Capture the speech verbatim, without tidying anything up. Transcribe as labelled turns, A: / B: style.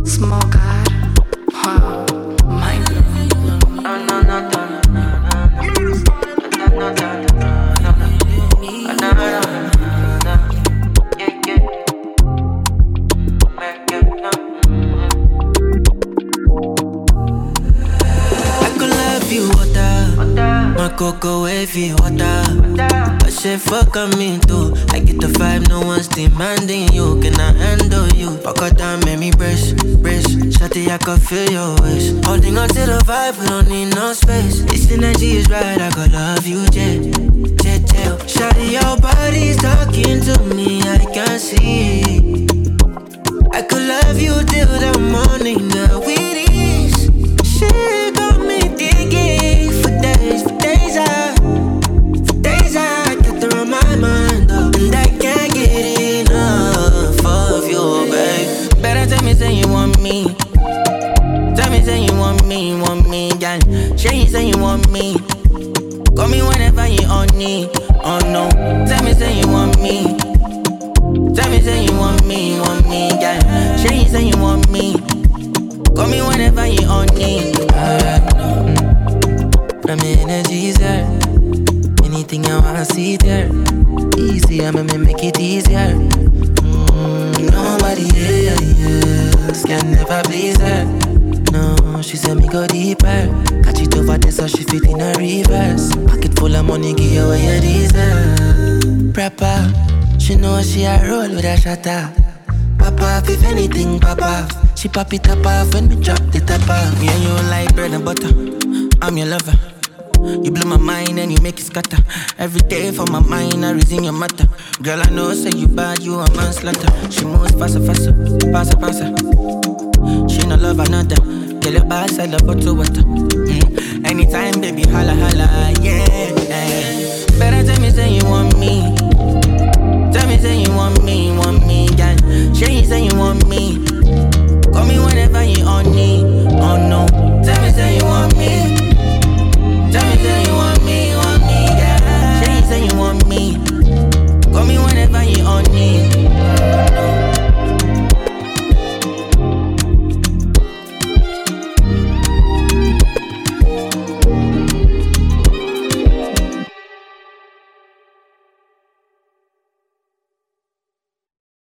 A: Small God, wow, mind blown.
B: No, no, no, no, no, no, no, no, no, no.
C: My cocoa wavy water. I say fuck on me too. I get the vibe, no one's demanding you. Can I handle you? Fuck her down, make me brace, brace. Shawty, I can feel your waist. Holding on to the vibe, we don't need no space. This energy is right, I gotta love you, Jet, Jet, Jet. Shawty, your body's talking to me, I can see. I could love you till the morning, girl, with ease. Shit got me thinking for days, for days I, for days I get her on my mind, oh, and I can't get enough of you, babe. Better tell me, say you want me. Tell me, say you want me, want me, girl. Say you say you want me. Call me whenever you on me, oh no. Tell me, say you want me. Tell me, say you want me, want me, girl. Say you say you want me. Call me whenever you on me. I know. From my energy's there. Anything I wanna see there. Easy, I'ma make it easier. Mm, nobody else can never please her. No, she said me go deeper. Catch it over there so she fit in a reverse. Pocket full of money, give you what you deserve. Proper, she know she a roll with a shutter. Papa, if anything, papa. She pop it up off when me drop the top off. Me and you like bread and butter. I'm your lover. You blow my mind and you make it scatter. Every day for my mind, I reason your matter. Girl, I know, say you bad, you a manslaughter. She moves faster, faster, faster, faster. She no love another. Girl, your bad side like bottle water. Mm. Anytime, baby, holla, holla, yeah, yeah. Better tell me, say you want me.